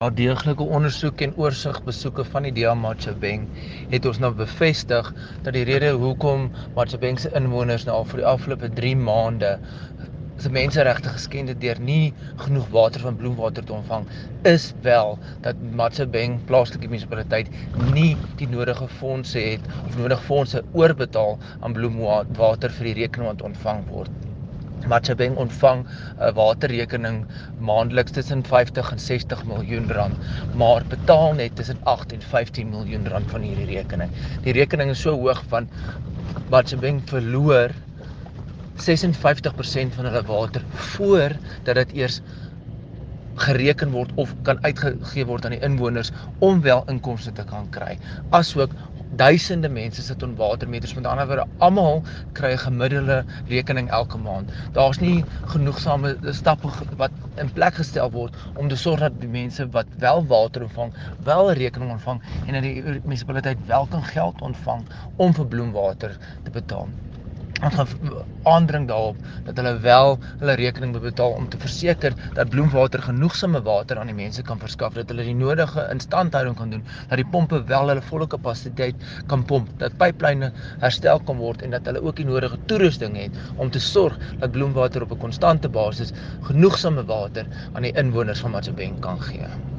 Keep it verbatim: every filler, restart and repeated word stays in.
Al deeglike ondersoek en oorsigbesoeke van die D A Matjhabeng het ons nou bevestig dat die rede hoekom Matjhabeng se inwoners nou al vir die afgelope drie maande se menseregte geskend het deur nie genoeg water van bloemwater te ontvang, is wel dat Matjhabeng plaaslike munisipaliteit nie die nodige fondse het of nodige fondse oorbetaal aan bloemwater vir die rekening wat ontvang word. Matjhabeng ontvang 'n waterrekening maandeliks tussen vyftig en sestig miljoen rand, maar betaal net tussen agt en vyftien miljoen rand van hierdie rekening. Die rekening is so hoog want Matjhabeng verloor ses en vyftig persent van hulle water voordat dit eers gereken word of kan uitgegee word aan die inwoners om wel inkomste te kan kry. Asook duisende mense sit on watermeters, met ander woorde, almal kry 'n gemiddelde rekening elke maand. Daar's nie genoegsame stappe wat in plek gestel word om te sorg dat die mense wat wel water ontvang, wel 'n rekening ontvang en dat die munisipaliteit wel kan geld ontvang om vir bloemwater te betaal. Ons gaan aandring daarop dat hulle wel hulle rekening betaal om te verseker dat bloemwater genoegsame water aan die mense kan verskaf, dat hulle die nodige instandhouding kan doen, dat die pompe wel hulle volle kapasiteit kan pomp, dat pyplyne herstel kan word en dat hulle ook die nodige toerusting het om te sorg dat bloemwater op 'n konstante basis genoegsame water aan die inwoners van Matjhabeng kan gee.